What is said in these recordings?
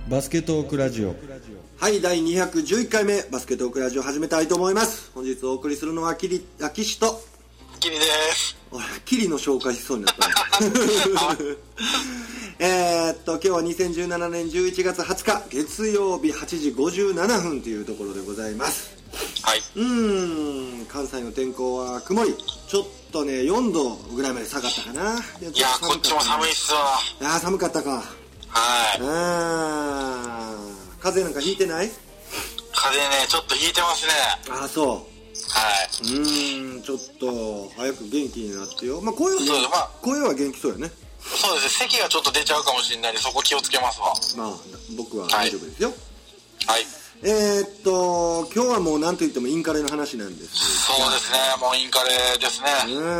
バスケトークラジオ。 はい、第211回目バスケトークラジオ始めたいと思います。本日お送りするのは岸とキリです。 キリの紹介しそうになった今日は2017年11月20日月曜日8時57分というところでございます。 はい。 関西の天候は曇り、ちょっとね4度ぐらいまで下がったかな。 いやこっちも寒いっすわ。 寒かったか。 はい。 風邪なんかひいてない？ 風邪ねちょっとひいてますね。 そう。 はい。 ちょっと早く元気になってよ。声はね、声は元気そうやね。 そうですね。咳がちょっと出ちゃうかもしれないんでそこ気をつけますわ。 僕は大丈夫ですよ。 はい。 今日はもう何と言ってもインカレの話なんです。 そうですね。もうインカレですね。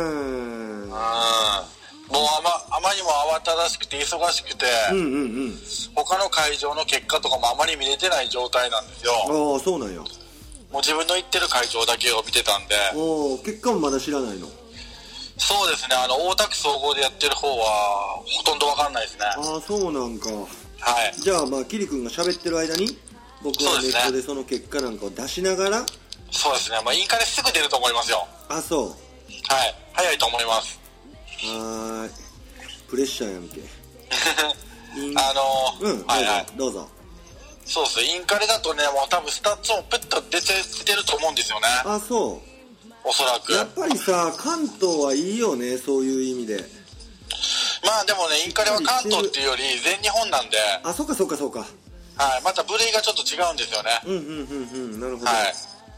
もうあまりにも慌ただしくて忙しくて、他の会場の結果とかもあまり見れてない状態なんですよ。 そうなんや。 もう自分の行ってる会場だけを見てたんで。 結果もまだ知らないの？ そうですね。大田区総合でやってる方はほとんどわかんないですね。 そうなんか。 はい。 じゃあキリ君が喋ってる間に僕はネットでその結果なんかを出しながら。 そうですね。インカレすぐ出ると思いますよ。 そう。 はい。早いと思います。 プレッシャーやんけ。どうぞ。 そうです。インカレだとね、もう多分スタッツもプッと出てると思うんですよね。 そう。 おそらく。 やっぱりさ、関東はいいよね、そういう意味で。 でもね、インカレは関東っていうより全日本なんで。 そうか。 はい。また部類がちょっと違うんですよね。 なるほど。 はい。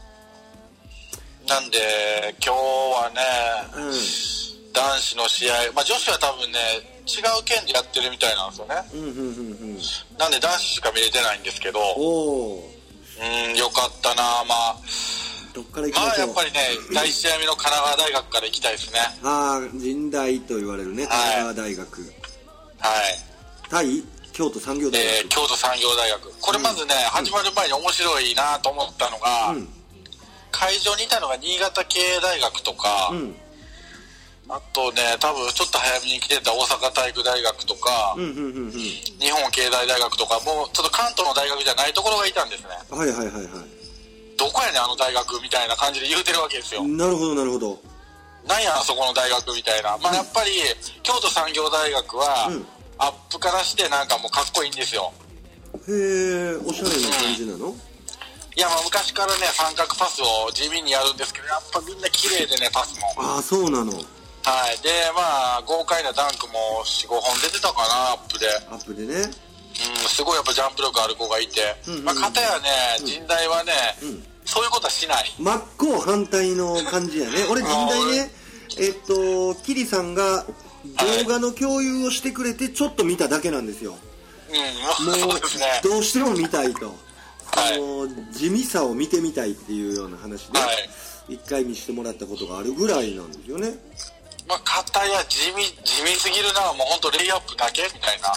なんで、今日はね、男子の試合、女子は多分ね、違う県でやってるみたいなんですよね。なんで男子しか見れてないんですけど、よかったな。 どっから行きましょう。 やっぱりね、第1試合目の神奈川大学から行きたいですね。 神大と言われるね、神奈川大学。 はい。 対京都産業大学。 京都産業大学。これまずね、始まる前に面白いなと思ったのが、会場にいたのが新潟経営大学とか、あとね、多分ちょっと早めに来てた大阪体育大学とか、日本経済大学とか、もうちょっと関東の大学じゃないところがいたんですね。どこやねんあの大学みたいな感じで言うてるわけですよ。 なるほど。 なんやあそこの大学みたいな。やっぱり京都産業大学は、アップからしてなんかもうかっこいいんですよ。 へえ、おしゃれな感じなの？ いや昔からね三角パスを地味にやるんですけど、やっぱみんな綺麗でねパスも。 そうなの。 はい。で豪快なダンクも 4,5 本出てたかな、アップでね。 すごいやっぱジャンプ力ある子がいて、片やね、神大はね、そういうことはしない。 真っ向反対の感じやね。俺神大ね、キリさんが動画の共有をしてくれてちょっと見ただけなんですよ。もうそうですね。 どうしても見たいと。地味さを見てみたいっていうような話で、一回見せてもらったことがあるぐらいなんですよね。 片や地味すぎるな、もう本当レイアップだけみたいな。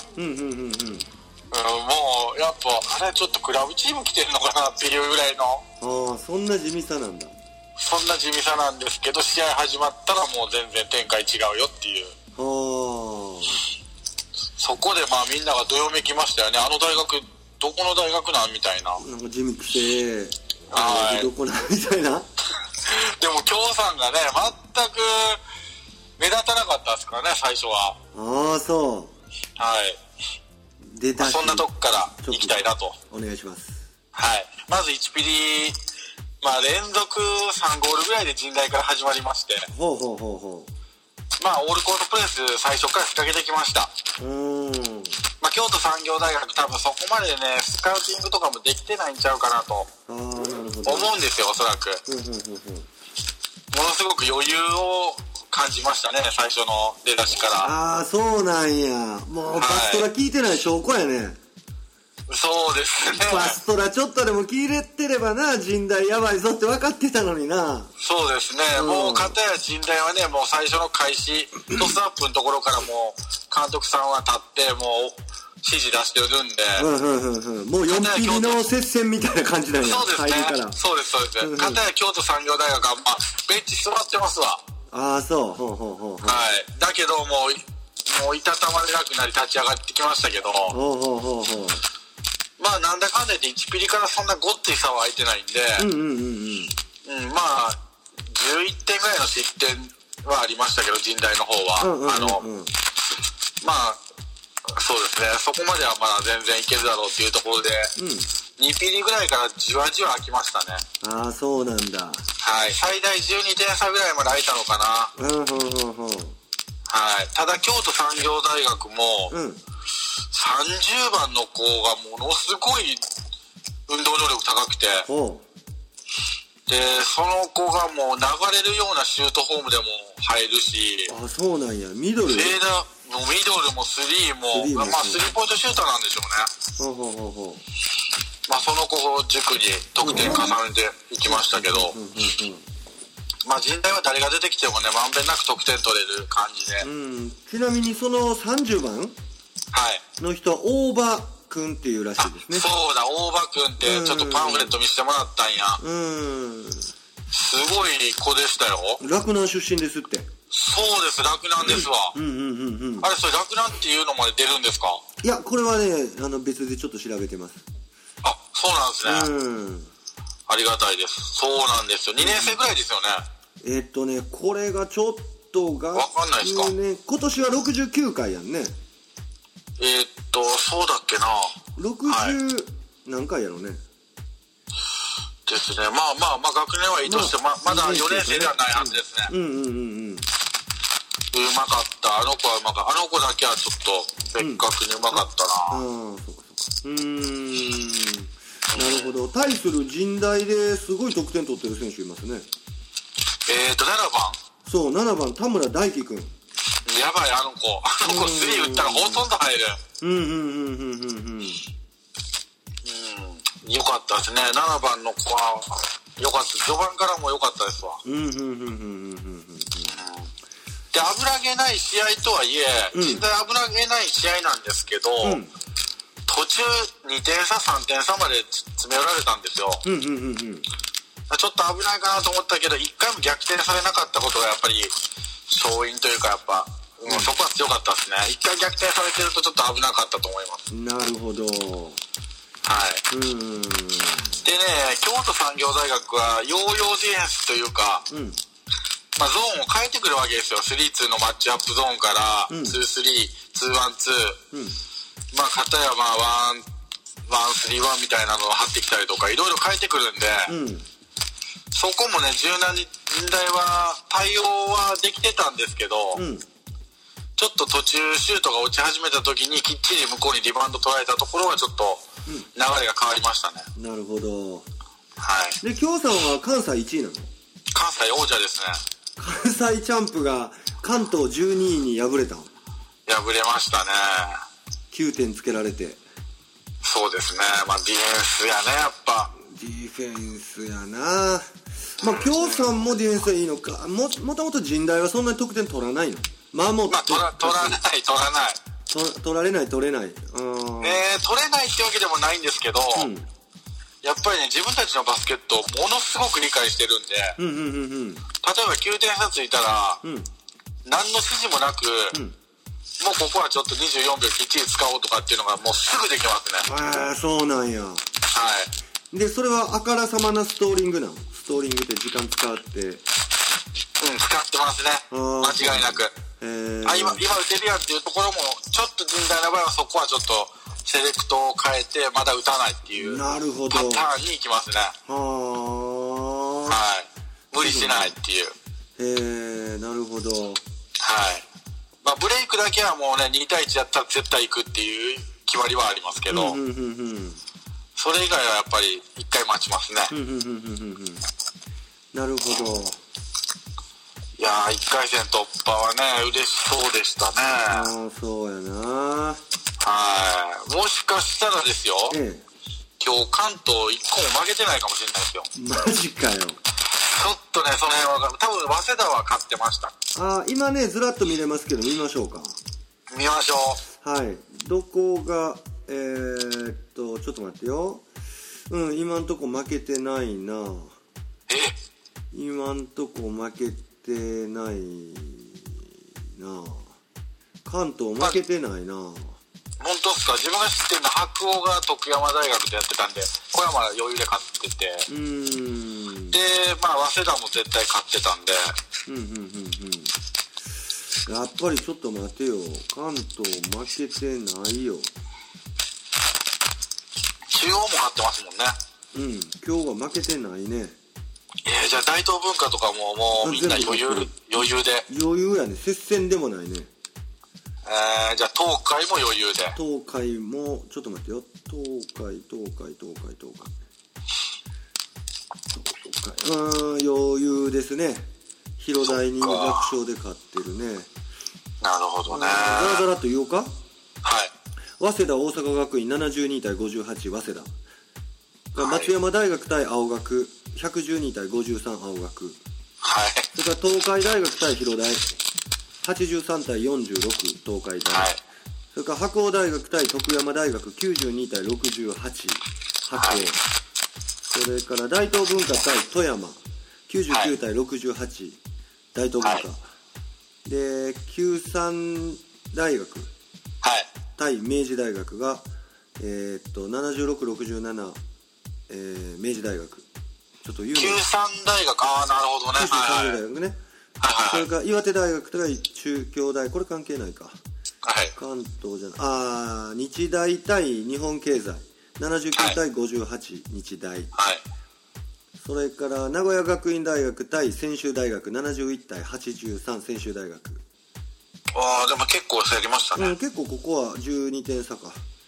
もうやっぱあれちょっとクラブチーム来てるのかなっていうぐらいの。 そんな地味さなんだ。 そんな地味さなんですけど、試合始まったらもう全然展開違うよっていう。そこでみんながどよめきましたよね。あの大学どこの大学なんみたいな。 なんか地味くてどこなんみたいな。 でも京さんがね全く目立たなかったですからね、最初は。 そう。 はい。そんなとこから行きたいなと。 お願いします。 はい。まず1ピリ、連続3ゴールぐらいで神大から始まりまして。オールコートプレス最初から仕掛けてきました。京都産業大学多分そこまでね、スカウティングとかもできてないんちゃうかなと思うんですよ、おそらく。ものすごく余裕を感じましたね、最初の出だしから。 そうなんや。もうバストラ聞いてない証拠やね。 そうですね。 バストラちょっとでも聞いてればな、神大やばいぞって分かってたのにな。 そうですね。もう片や神大はね、もう最初の開始、トスアップのところからもう監督さんは立ってもう指示出してるんで。 もう4ピリの接戦みたいな感じなんや。 そうですね。そうです。片や京都産業大学はベンチ座ってますわ。 そう。 はい。だけどもういたたまれなくなり立ち上がってきましたけど。 まあなんだかんだ言って1ピリからそんなごっつい差は開いてないんで、まあ11点ぐらいの失点はありましたけど、神大の方は、まあそうですね、そこまではまだ全然いけるだろうっていうところで、2ピリぐらいからじわじわ開きましたね。 ああ、そうなんだ。 はい、最大12点差ぐらいまで開いたのかな。はい、ただ京都産業大学も、30番の子がものすごい運動能力高くて、でその子がもう流れるようなシュートフォームでも入るし、 あ、そうなんや。ミドルもうミドルもスリーも、まあスリーポイントシューターなんでしょうね。まあその子を軸に得点重ねていきましたけど、まあ神大は誰が出てきてもね、まんべんなく得点取れる感じで。 ちなみにその30番の人は大場くんっていうらしいですね。 そうだ、大場くんってちょっとパンフレット見せてもらったんや。すごい子でしたよ。 洛南出身ですって。 そうです、洛南ですわ。あれ、それ洛南っていうのまで出るんですか？ いや、これはね、別でちょっと調べてます。 あ、そうなんですね。ありがたいです。そうなんですよ。2年生ぐらいですよね。 これがちょっとが、 わかんないですか？ 今年は69回やんね。 そうだっけな。 60何回やろうね。 ですね。まあ学年はいいとして、まだ4年生ではないはずですね。うまかった。あの子はうまかった。あの子だけはちょっと別格にうまかったな。 なるほど。対する神大ですごい得点取ってる選手いますね。 7番。 そう、7番田村大輝くん。 やばい、あの子スリー打ったらほとんど入る。よかったですね。7番の子はよかった。序盤からもよかったですわ。で、危なげない試合とはいえ、実際危なげない試合なんですけど、途中2点差3点差まで詰め寄られたんですよ。ちょっと危ないかなと思ったけど、1回も逆転されなかったことがやっぱり勝因というか、やっぱそこは強かったですね。1回逆転されてるとちょっと危なかったと思います。 なるほど。 はい。でね、京都産業大学はヨーヨーディフェンスというか、まあ、ゾーンを変えてくるわけですよ。3-2のマッチアップゾーンから、2-3、2-1-2、まあ、片やまあ、1-3-1みたいなのを張ってきたりとか、いろいろ変えてくるんで、そこもね、柔軟に神大は対応はできてたんですけど、ちょっと途中シュートが落ち始めた時にきっちり向こうにリバウンド取られたところはちょっと流れが変わりましたね。 なるほど。 はい。 で、京さんは関西1位なの？ 関西王者ですね。 関西チャンプが関東12位に敗れたの？ 敗れましたね。 9点つけられて。 そうですね。まあディフェンスやね、やっぱ。 ディフェンスやな。まあ京さんもディフェンスはいいのか。もともと神大はそんなに得点取らないの？まあもう取られない。取れないってわけでもないんですけど、やっぱりね、自分たちのバスケットをものすごく理解してるんで、例えば9点差ついたら、何の指示もなく、もうここはちょっと24秒きっちり使おうとかっていうのがもうすぐできますね。 ああ、そうなんや。はい。で、それはあからさまなストーリングなの？ストーリングって時間使って。 使ってますね。間違いなく。今打てるやんっていうところも、ちょっと神大の場合はそこはちょっとセレクトを変えてまだ打たないっていうなるほどパターンに行きますね。はい。無理しないっていう。 なるほど。はい。 まあブレイクだけはもうね、2対1やったら絶対行くっていう決まりはありますけど、それ以外はやっぱり1回待ちますね。 なるほど。 いやー、1回戦突破はね、嬉しそうでしたね。 ああ、そうやな。 はい。もしかしたらですよ、今日関東1個も負けてないかもしれないですよ。 マジかよ。ちょっとね、その辺は多分早稲田は勝ってました。 今ね、ずらっと見れますけど、見ましょうか。 見ましょう。はい。どこがちょっと待ってよ。今んとこ負けてないな。今んとこ負けてないな。関東負けてないな。 もう本当ですか。自分が知ってるのは白鴎が徳山大学でやってたんで、小山余裕で勝ってて、で、まあ早稲田も絶対勝ってたんで、 やっぱりちょっと待てよ、関東負けてないよ。 中央も勝ってますもんね。 今日は負けてないね。 じゃあ大東文化とかももうみんな余裕で。 余裕やね。接戦でもないね。 じゃあ東海も余裕で。 東海もちょっと待ってよ。東海余裕ですね。広大に楽勝で勝ってるね。 なるほどね。 ザラザラと言おうか。 はい。 早稲田大阪学院72対58早稲田。松山大学対青学112対53青学。 はい。 それから東海大学対広大83対46東海大。はい。それから白鴎大学対徳山大学92対68白鴎。はい。それから大東文化対富山99対68大東文化。はい、で九三大学対明治大学が7667明治大学。ちょっと言うの。 九三大学、なるほどね。 九三大学ね。それから岩手大学対中京大、これ関係ないか。 はい。 関東じゃない。日大対日本経済79対58日大。はい。それから名古屋学院大学対専修大学71対83専修大学。 でも結構競りましたね。 結構ここは12点差か。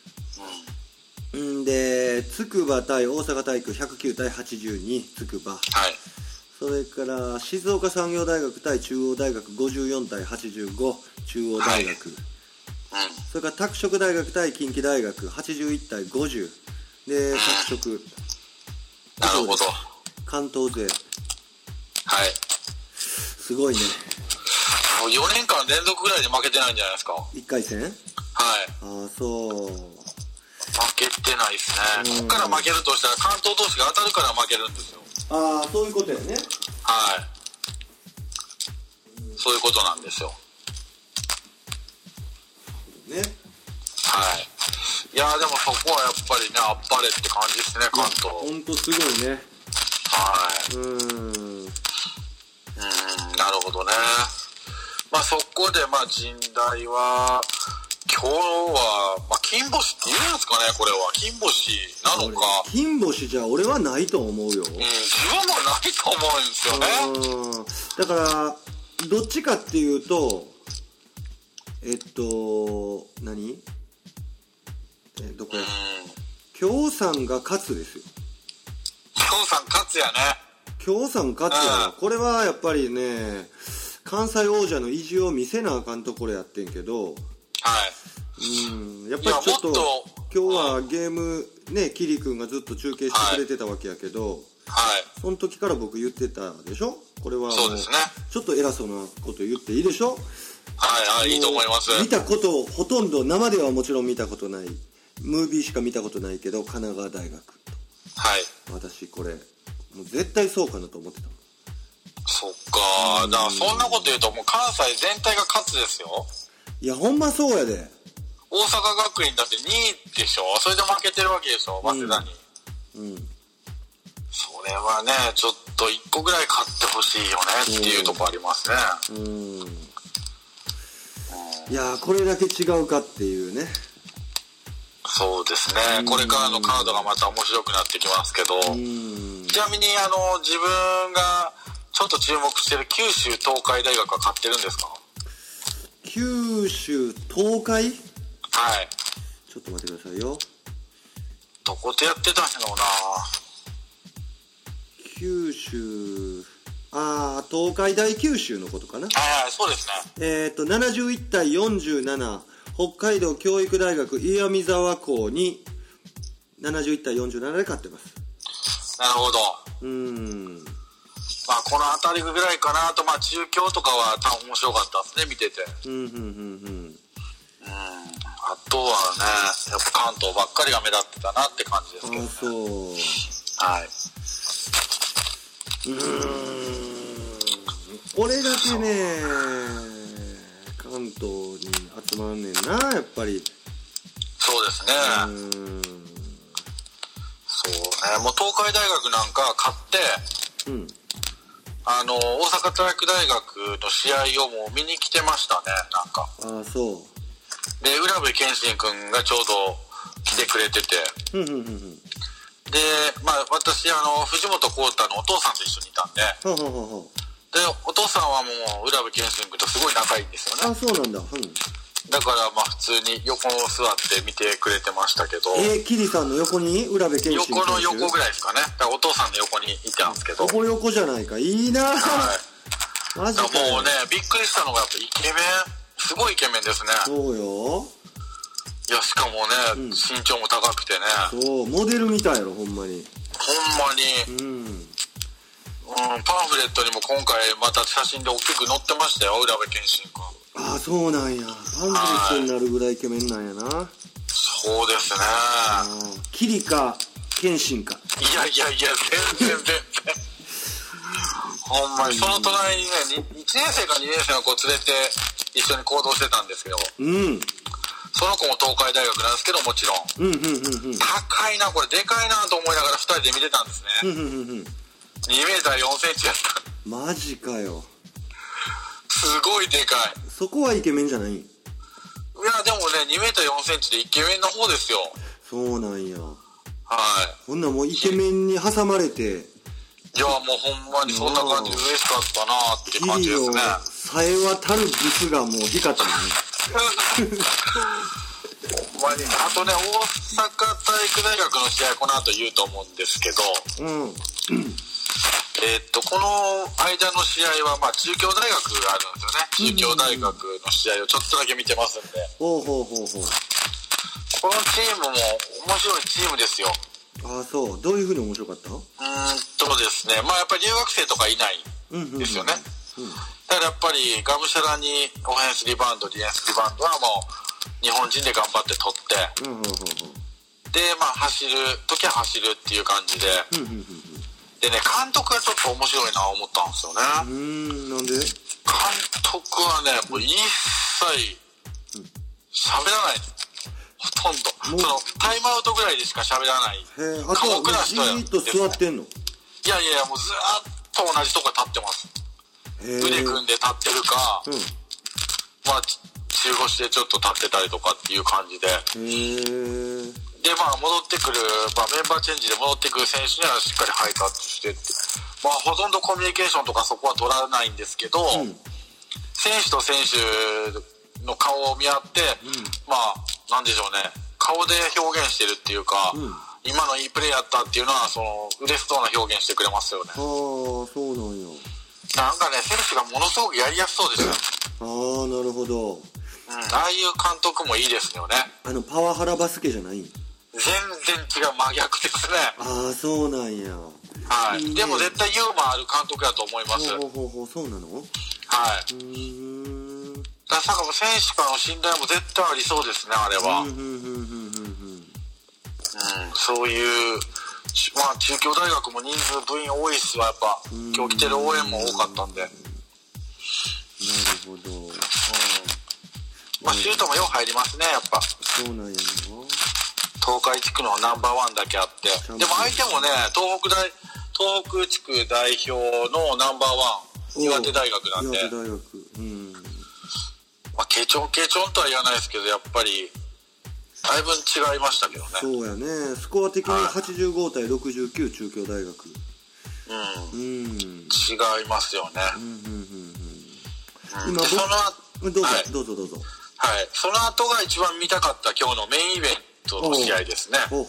で筑波対大阪体育109対82筑波。はい。それから静岡産業大学対中央大学54対85中央大学。はい。それから拓殖大学対近畿大学81対50で拓殖。 なるほど。 関東勢。 はい。 すごいね。 もう4年間連続ぐらいで負けてないんじゃないですか。 1回戦？はい。そう。 負けてないですね。こっから負けるとしたら関東同士が当たるから負けるんですよ。 そういうことやね。 はい。そういうことなんですよ。 ね。 はい。いやでもそこはやっぱりね、あっぱれって感じですね、関東。 ほんとすごいね。 はい。なるほどね。まあそこで神大は今日は金星って言うんですかね、これは金星なのか。 金星じゃ俺はないと思うよ。 自分もないと思うんですよね。 だからどっちかっていうとどこや。京さんが勝つですよ。 京さん勝つやね。 京さん勝つや。これはやっぱりね、関西王者の意地を見せなあかんところやってんけど。はい。やっぱりちょっと今日はゲームね、キリ君がずっと中継してくれてたわけやけど、はい。その時から僕言ってたでしょ。これはそうですね。 ちょっと偉そうなこと言っていいでしょ。 はい、いいと思います。 見たことほとんど生ではもちろん見たことない。ムービーしか見たことないけど、神奈川大学と。はい。私これもう絶対そうかなと思ってた。 そっか。だからそんなこと言うともう関西全体が勝つですよ。 いやほんまそうやで。 大阪学院だって2位でしょ。それで負けてるわけでしょ、早稲田に。それはね、ちょっと1個ぐらい勝ってほしいよねっていうとこありますね。 いやこれだけ違うかっていうね。 そうですね。これからのカードがまた面白くなってきますけど、ちなみに自分がちょっと注目してる九州東海大学は勝ってるんですか？ 九州東海？ はい。 ちょっと待ってくださいよ。 どこでやってたんやろうな。 九州、東海大九州のことかな。 はい、そうですね。 71対47、北海道教育大学岩見沢校に71対47で勝ってます。 なるほど。この辺りぐらいかなと、中京とかは多分面白かったですね、見てて。あとはね、やっぱ関東ばっかりが目立ってたなって感じですけどね。 そう。 はい。 これだけね、関東に集まんねんな、やっぱり。 そうですね。そうね、もう東海大学なんか勝って、大阪体育大学の試合をもう見に来てましたね、なんか。 ああ、そう。 で、浦部健信君がちょうど来てくれてて。で、まあ私、藤本浩太のお父さんと一緒にいたんで、で、お父さんはもう浦部健信君とすごい仲いいんですよね。 あ、そうなんだ。 だからまあ普通に横を座って見てくれてましたけど。 キリさんの横に浦部健信横の横ぐらいですかね。だからお父さんの横にいたんですけど。 横じゃないか。いいな。はい。 マジか。もうね、びっくりしたのがやっぱイケメン。すごいイケメンですね。 そうよ。 いや、しかもね、身長も高くてね。 そう、モデルみたいやろ、ほんまに。 ほんまに。パンフレットにも今回また写真で大きく載ってましたよ、浦部健信君。 ああ、そうなんや。パンフレットになるぐらいイケメンなんやな。 そうですね。 キリか健信か。 いや、全然。ほんまに、その隣にね、1年生か2年生の子連れて一緒に行動してたんですけど、その子も東海大学なんですけど、もちろん。高いな、これでかいなと思いながら2人で見てたんですね。2メーター4センチやった。 マジかよ。 すごいでかい。 そこはイケメンじゃない？いや、でもね、2メーター4センチでイケメンの方ですよ。 そうなんや。 はい。 ほんならもうイケメンに挟まれて。 いや、もうほんまにそんな感じで嬉しかったなって感じですね。 さえ渡るブスがもう光ったね。 ほんまに。あとね、大阪体育大学の試合この後言うと思うんですけど、この間の試合は、まあ、中京大学があるんですよね。中京大学の試合をちょっとだけ見てますんで。このチームも面白いチームですよ。 ああ、そう。どういうふうに面白かった？ ですね、まあやっぱり留学生とかいないんですよね。だからやっぱりがむしゃらにオフェンスリバウンド、ディフェンスリバウンドはもう日本人で頑張って取って、で、まあ走る時は走るっていう感じで、でね、監督がちょっと面白いな思ったんですよね。 なんで？ 監督はね、もう一切喋らない。ほとんど。そのタイムアウトぐらいでしか喋らない。 あとはじーっと座ってんの？ いや、もうずーっと同じとこ立ってます。腕組んで立ってるか、まあ中腰でちょっと立ってたりとかっていう感じで。で、まあ戻ってくる、まあメンバーチェンジで戻ってくる選手にはしっかりハイタッチしてって、まあほとんどコミュニケーションとかそこは取らないんですけど、選手と選手の顔を見合って、まあなんでしょうね、顔で表現してるっていうか、今のいいプレーやったっていうのはその嬉しそうな表現してくれますよね。 ああ、そうなんや。 なんかね、選手がものすごくやりやすそうですよ。 ああ、なるほど。 ああいう監督もいいですよね。 パワハラバスケじゃない？ 全然違う、真逆ですね。 ああ、そうなんや。 はい。でも絶対ユーモアある監督だと思います。 そうなの？ はい。だからもう選手からの信頼も絶対ありそうですね、あれは。そういう、まあ中京大学も人数部員多いっすわ、やっぱ。今日来てる応援も多かったんで。なるほど。 まあシュートもよく入りますね、やっぱ。 そうなんやな。 東海地区のナンバーワンだけあって。でも相手もね、東北地区代表のナンバーワン、岩手大学なんで。 岩手大学。 まあケチョンとは言わないですけど、やっぱり、だいぶ違いましたけどね。 そうやね。スコア的に85対69、中京大学。 違いますよね。 今どうぞ。 はい。その後が一番見たかった今日のメインイベントの試合ですね。はい。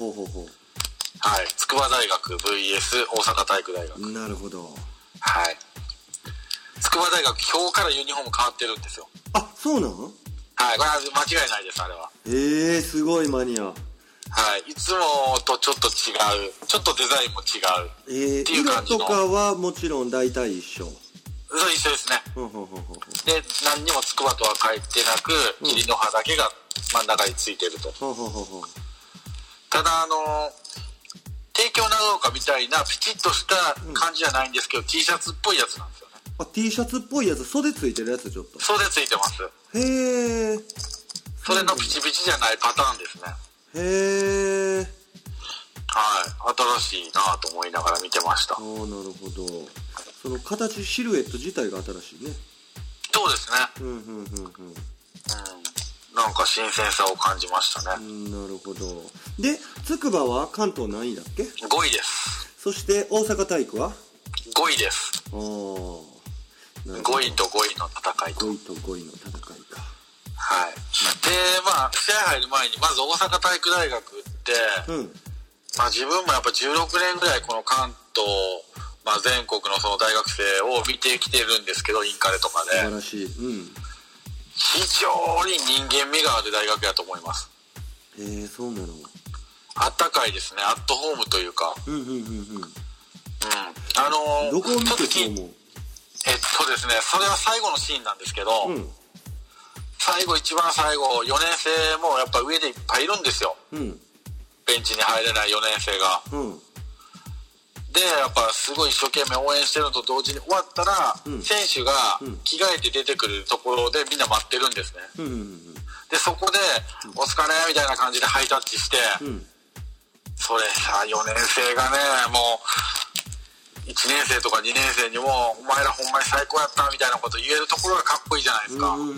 筑波大学 VS 大阪体育大学。 なるほど。 はい。筑波大学今日からユニフォーム変わってるんですよ。 あ、そうなの？ はい。これは間違いないです、あれは。 すごいマニア。 はい。いつもとちょっと違う。ちょっとデザインも違う。っていう感じの。 色とかはもちろん大体一緒。 そう、一緒ですね。で、何にも筑波とは書いてなく、霧の葉だけが真ん中についてると。ただ、帝京長岡みたいなピチッとした感じじゃないんですけど、T シャツっぽいやつなんですよね。 あ、T シャツっぽいやつ、袖ついてるやつちょっと。 袖ついてます。 へー。 それのピチピチじゃないパターンですね。 へえ。 はい。新しいなと思いながら見てました。 なるほど。その形、シルエット自体が新しいね。 そうですね。なんか新鮮さを感じましたね。 なるほど。で、筑波は関東何位だっけ？ 5 位です。 そして大阪体育は 5位です。 5 位と5位の戦いと。 5位と5位の戦いか。 はい。で、まあ、試合入る前に、まず大阪体育大学って、まあ自分もやっぱ16年ぐらいこの関東、まあ全国のその大学生を見てきてるんですけど、インカレとかで。 素晴らしい。 非常に人間味がある大学やと思います。 そうなの。 あったかいですね。アットホームというか。 どこを見てそう思う？ ですね、それは最後のシーンなんですけど、一番最後、4年生もやっぱ上でいっぱいいるんですよ。ベンチに入れない4年生が。で、やっぱすごい一生懸命応援してるのと同時に終わったら、選手が着替えて出てくるところでみんな待ってるんですね。で、そこで、お疲れみたいな感じでハイタッチして、それさ、4年生がね、もう、1年生とか2年生にも、お前らほんまに最高やったみたいなこと言えるところがかっこいいじゃないですか。ほん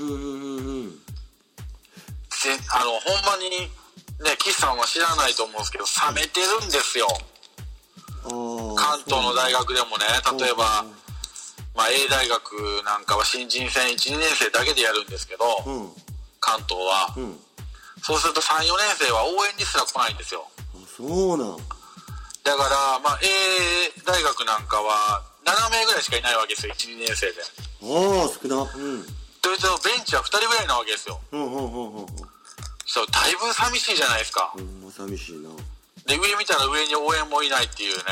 まに、ね、岸さんは知らないと思うんですけど、冷めてるんですよ。関東の大学でもね、例えば、まあ A 大学なんかは新人戦 1,2 年生だけでやるんですけど、関東は、そうすると 3,4 年生は応援にすら来ないんですよ。 そうなん。 だから、まあ A 大学なんかは7名ぐらいしかいないわけですよ、1,2 年生で。 少な。 というとベンチは2人ぐらいなわけですよ。そう、だいぶ寂しいじゃないですか。 寂しいな。 で、上見たら上に応援もいないっていうね。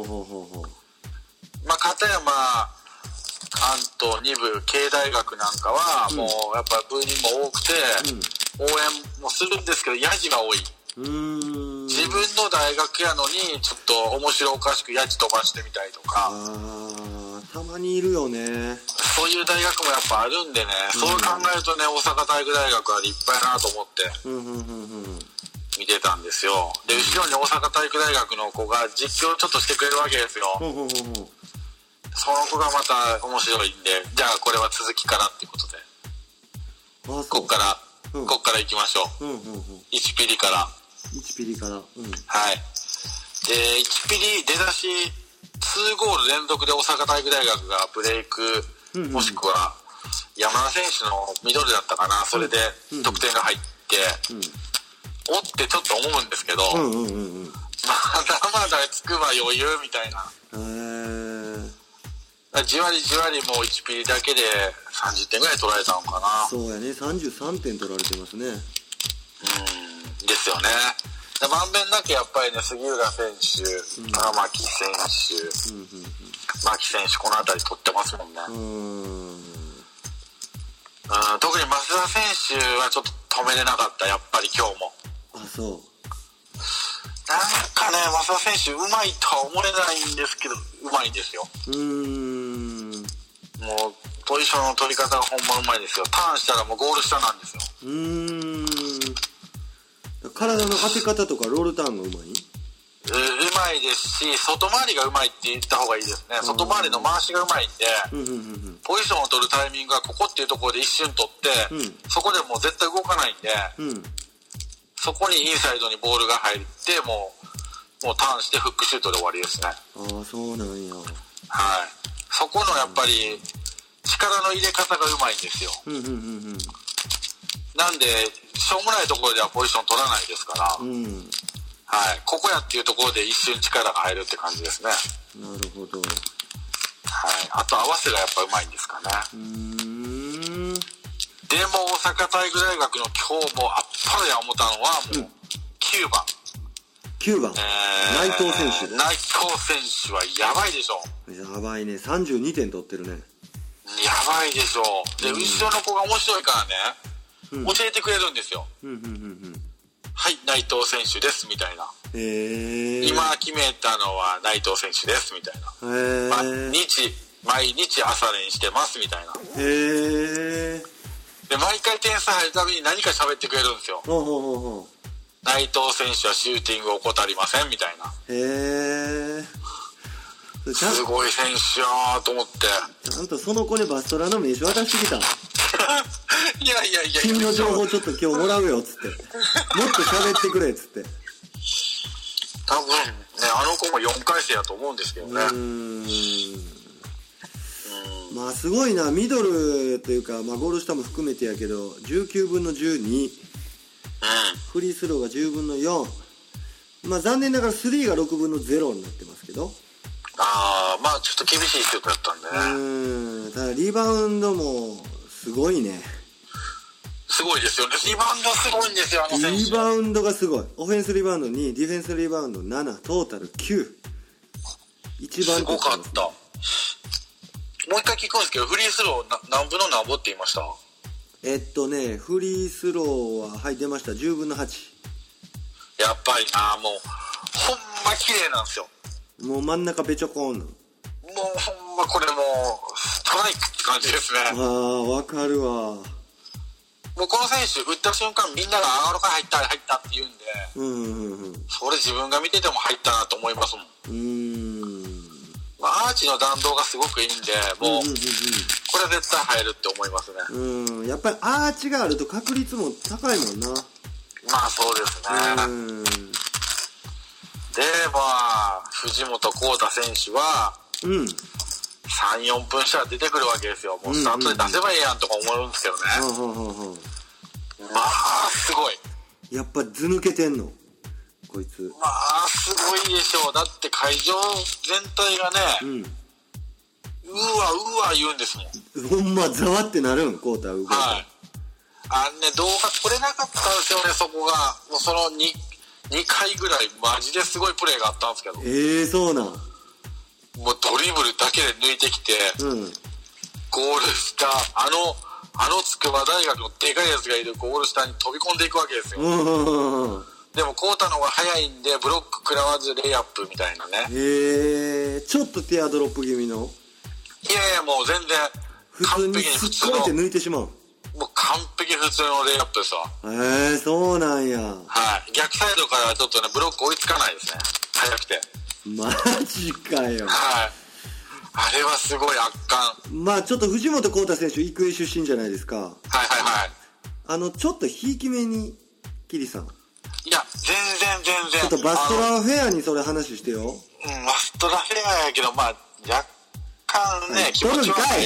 まあ、片山、関東2部、経大学なんかは、もう、やっぱ部員も多くて、応援もするんですけど、ヤジが多い。自分の大学やのに、ちょっと面白おかしくヤジ飛ばしてみたりとか。 たまにいるよね。 そういう大学もやっぱあるんでね、そう考えるとね、大阪体育大学は立派やなと思って。見てたんですよ。で、後ろに大阪体育大学の子が実況ちょっとしてくれるわけですよ。その子がまた面白いんで、じゃあこれは続きからっていうことで。こっから行きましょう。1ピリから。 1ピリから。はい。 で、1ピリ出だし、2ゴール連続で大阪体育大学がブレイク、もしくは山田選手のミドルだったかな、それで得点が入って、おってちょっと思うんですけど、まだまだつくば余裕みたいな。じわりじわりもう1ピリだけで30点ぐらい取られたのかな。 そうやね、33点取られてますね。 ですよね。まんべんなくやっぱりね、杉浦選手、玉木選手、牧選手、この辺り取ってますもんね。特に増田選手はちょっと止めれなかった、やっぱり今日も。 そう。 なんかね、増田選手うまいとは思えないんですけど、うまいんですよ。もう、ポジションの取り方がほんまうまいですよ。ターンしたらもうゴール下なんですよ。 体の当て方とかロールターンがうまい？ うまいですし、外回りがうまいって言った方がいいですね。外回りの回しがうまいんで、ポジションを取るタイミングがここっていうところで一瞬取って、そこでもう絶対動かないんで、そこにインサイドにボールが入って、もうターンしてフックシュートで終わりですね。 そうなんや。 はい。そこのやっぱり力の入れ方がうまいんですよ。なんで、しょうもないところではポジション取らないですから、はい。ここやっていうところで一瞬力が入るって感じですね。 なるほど。 はい。あと合わせがやっぱうまいんですかね。でも大阪体育大学の今日もあっぱれや思ったのはもう9番。 9番。内藤選手。 内藤選手はやばいでしょ。 やばいね。32点取ってるね。 やばいでしょ。で、後ろの子が面白いからね、教えてくれるんですよ。はい、内藤選手ですみたいな。今決めたのは内藤選手ですみたいな。毎日朝練してますみたいな。で、毎回点数入るたびに何か喋ってくれるんですよ。 内藤選手はシューティングを怠りませんみたいな。 へえ。 すごい選手やなと思って。 ちゃんとその子にバストラの名刺渡してきた。 いやいやいや、 君の情報ちょっと今日もらうよっつって。もっと喋ってくれっつって。 多分ね、あの子も4回生やと思うんですけどね。 まあすごいな、ミドルというか、まあゴール下も含めてやけど、19分の12、フリースローが10分の4、まあ残念ながら3が6分の0になってますけど。 まあちょっと厳しいシュートだったんでね。 ただリバウンドもすごいね。 すごいですよね。リバウンドすごいんですよ、あの選手。 リバウンドがすごい。オフェンスリバウンド2、ディフェンスリバウンド7、トータル9。一番すごかった。もう一回聞くんですけど、フリースロー何分の何ぼって言いました？ フリースローは、はい、出ました。10分の8。 やっぱりな、もう、ほんま綺麗なんですよ。 もう真ん中べちょこんの。もうほんまこれもう、ストライクって感じですね。 わかるわ。 もうこの選手、打った瞬間みんなが上がるから入ったって言うんで、それ自分が見てても入ったなと思いますもん。まあ、アーチの弾道がすごくいいんで、もう、これは絶対入るって思いますね。 やっぱりアーチがあると確率も高いもんな。 まあそうですね。で、まあ、藤本幸太選手は、3、4分したら出てくるわけですよ。もうスタートで出せばいいやんとか思うんですけどね。まあ、すごい。 やっぱ図抜けてんのこいつ。 まあ、すごいでしょう。だって会場全体がね、うわ言うんですもん。 ほんま、ざわってなるん、こうた動いた。 はい。動画撮れなかったんですよね、そこが。もうその2回ぐらい、マジですごいプレーがあったんですけど。 そうなん。 もうドリブルだけで抜いてきて、ゴール下、あの筑波大学のでかいやつがいるゴール下に飛び込んでいくわけですよ。でも、コータの方が早いんで、ブロック食らわずレイアップみたいなね。 ちょっとティアドロップ気味の。 いやいや、もう全然、完璧に普通の。 すっごいって抜いてしまう。 もう完璧普通のレイアップですわ。 そうなんや。 はい。逆サイドからはちょっとね、ブロック追いつかないですね。早くて。 マジかよ。 はい。あれはすごい圧巻。 まあちょっと藤本幸太選手、育英出身じゃないですか。 はい。 ちょっとひいき目に、キリさん。 いや、全然。 ちょっとバストラフェアにそれ話してよ。 バストラフェアやけど、まあ、若干ね、気持ちは入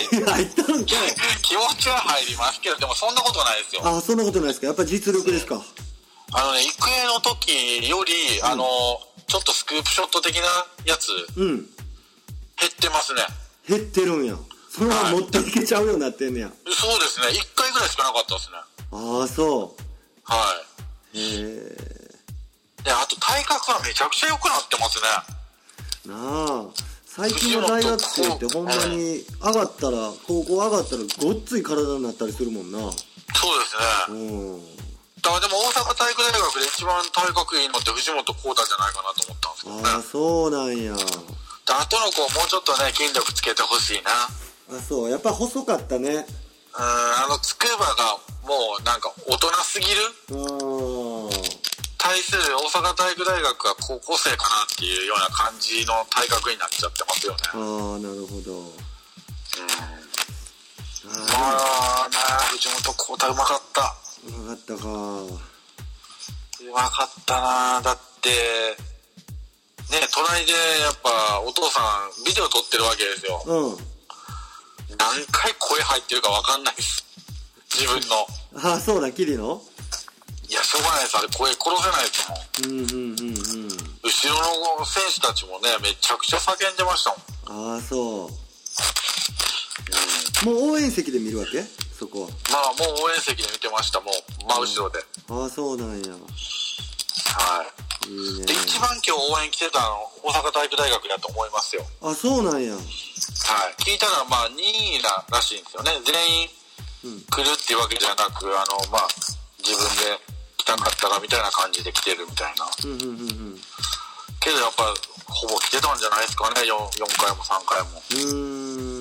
りますけど、でもそんなことないですよ。 そんなことないですか。やっぱり実力ですか。 育英の時より、ちょっとスクープショット的なやつ、減ってますね。 減ってるんや。そのまま持っていけちゃうようになってんねや。 そうですね。1回ぐらいしかなかったですね。 そう。 はい。で、あと体格がめちゃくちゃ良くなってますね。 なあ。最近の大学生ってほんまに高校上がったらごっつい体になったりするもんな。 そうですね。だからでも大阪体育大学で一番体格いいのって藤本幸太じゃないかなと思ったんですけどね。 そうなんや。 あとの子もうちょっとね、筋力つけてほしいな。 そう。やっぱ細かったね。 筑波がもうなんか大人すぎる対する大阪体育大学が高校生かなっていうような感じの体格になっちゃってますよね。 なるほど。 まあね、藤本幸太うまかった。 うまかったか。 うまかったな。だってね、隣でやっぱお父さんビデオ撮ってるわけですよ。何回声入ってるか分かんないです、自分の。 そうだ、キリの。 いや、しょうがないです。あれ声殺せないですもん。後ろの選手たちもね、めちゃくちゃ叫んでましたもん。 そう。もう応援席で見るわけ？そこは。 まあもう応援席で見てました。もう真後ろで。 そうなんや。 はい。いいね。で、一番今日応援来てたの大阪体育大学だと思いますよ。 そうなんや。 はい。聞いたらまあ2位らしいんですよね。全員来るっていうわけじゃなく、まあ自分で来たかったかみたいな感じで来てるみたいな。けどやっぱほぼ来てたんじゃないですかね。4回も3回も。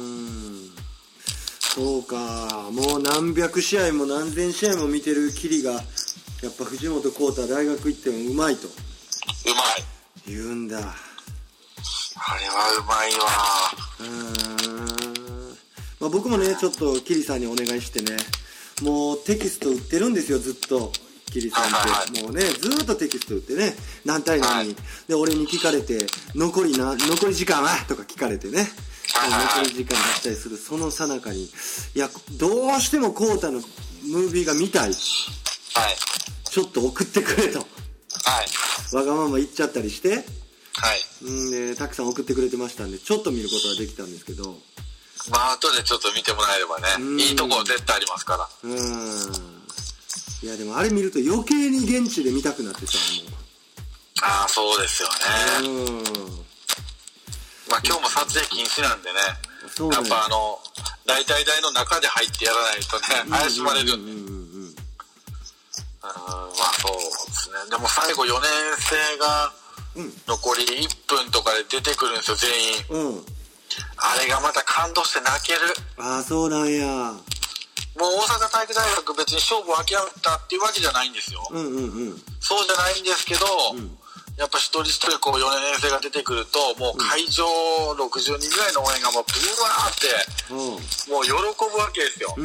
そうか。もう何百試合も何千試合も見てるキリがやっぱ藤本浩太大学行ってもうまいと。 うまい。 言うんだ。 あれはうまいわ。 まあ、僕もねちょっとキリさんにお願いしてね、もうテキスト売ってるんですよずっと。キリさんってもうねずっとテキスト売ってね、何対何、で俺に聞かれて残り時間はとか聞かれてね、残り時間出したりするその最中に、いやどうしても浩太のムービーが見たい、ちょっと送ってくれと、わがまま言っちゃったりして、でたくさん送ってくれてましたんで、ちょっと見ることができたんですけど、 まあ後でちょっと見てもらえればね、いいとこ絶対ありますから。 いやでもあれ見ると余計に現地で見たくなってさ、もう。 ああそうですよね。まあ今日も撮影禁止なんでね、やっぱ大体台の中で入ってやらないとね怪しまれるんで、まあそうですね。でも最後4年生が残り1分とかで出てくるんですよ全員。あれがまた感動して泣ける。 ああそうなんや。 もう大阪体育大学別に勝負を諦めたっていうわけじゃないんですよ。そうじゃないんですけど、やっぱ一人一人こう4年生が出てくると、もう会場60人ぐらいの応援がもうブワーってもう喜ぶわけですよ。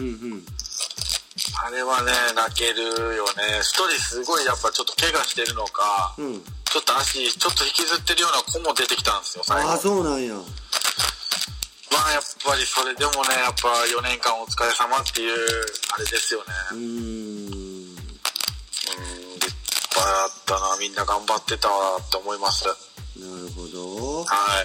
あれはね泣けるよね。一人すごいやっぱちょっと怪我してるのか、ちょっと足ちょっと引きずってるような子も出てきたんですよ最後。 ああそうなんや。 まあやっぱりそれでもねやっぱ4年間お疲れ様っていうあれですよね。立派だったな、みんな頑張ってたわって思います。なるほど。 はい。